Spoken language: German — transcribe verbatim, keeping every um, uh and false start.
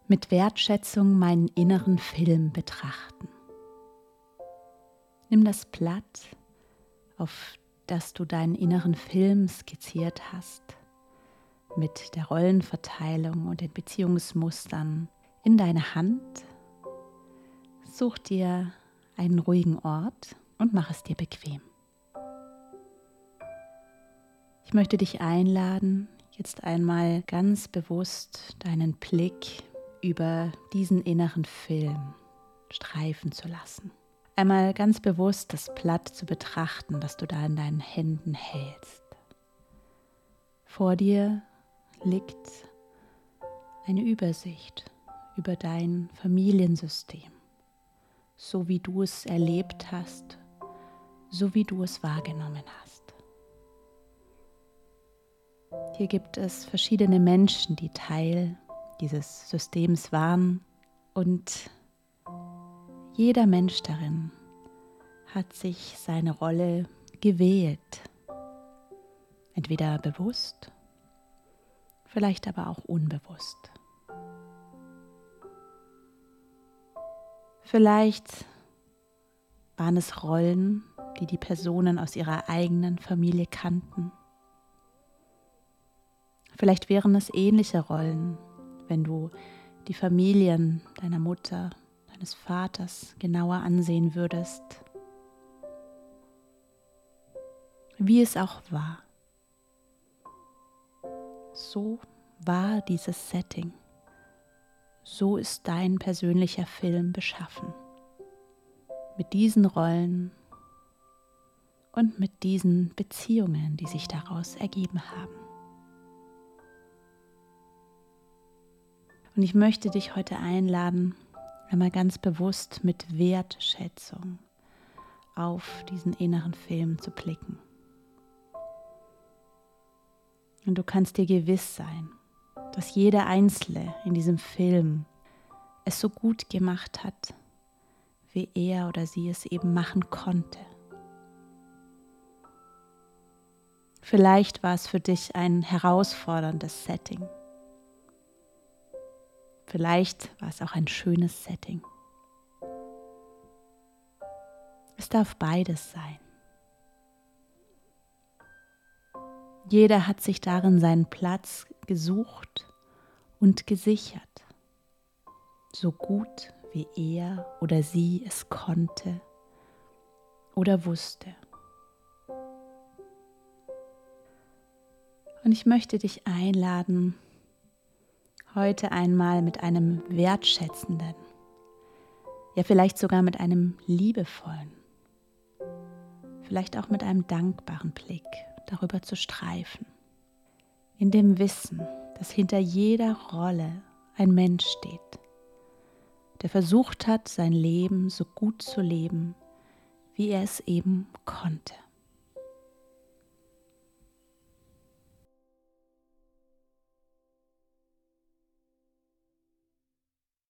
Mit Wertschätzung meinen inneren Film betrachten. Nimm das Blatt, auf das du deinen inneren Film skizziert hast, mit der Rollenverteilung und den Beziehungsmustern in deine Hand. Such dir einen ruhigen Ort und mach es dir bequem. Ich möchte dich einladen, jetzt einmal ganz bewusst deinen Blick über diesen inneren Film streifen zu lassen. Einmal ganz bewusst das Blatt zu betrachten, das du da in deinen Händen hältst. Vor dir liegt eine Übersicht über dein Familiensystem, so wie du es erlebt hast, so wie du es wahrgenommen hast. Hier gibt es verschiedene Menschen, die Teil dieses Systems waren, und jeder Mensch darin hat sich seine Rolle gewählt, entweder bewusst, vielleicht aber auch unbewusst. Vielleicht waren es Rollen, die die Personen aus ihrer eigenen Familie kannten. Vielleicht wären es ähnliche Rollen, wenn du die Familien deiner Mutter, deines Vaters genauer ansehen würdest. Wie es auch war. So war dieses Setting. So ist dein persönlicher Film beschaffen. Mit diesen Rollen und mit diesen Beziehungen, die sich daraus ergeben haben. Und ich möchte dich heute einladen, einmal ganz bewusst mit Wertschätzung auf diesen inneren Film zu blicken. Und du kannst dir gewiss sein, dass jeder Einzelne in diesem Film es so gut gemacht hat, wie er oder sie es eben machen konnte. Vielleicht war es für dich ein herausforderndes Setting. Vielleicht war es auch ein schönes Setting. Es darf beides sein. Jeder hat sich darin seinen Platz gesucht und gesichert, so gut wie er oder sie es konnte oder wusste. Und ich möchte dich einladen, heute einmal mit einem wertschätzenden, ja vielleicht sogar mit einem liebevollen, vielleicht auch mit einem dankbaren Blick darüber zu streifen, in dem Wissen, dass hinter jeder Rolle ein Mensch steht, der versucht hat, sein Leben so gut zu leben, wie er es eben konnte.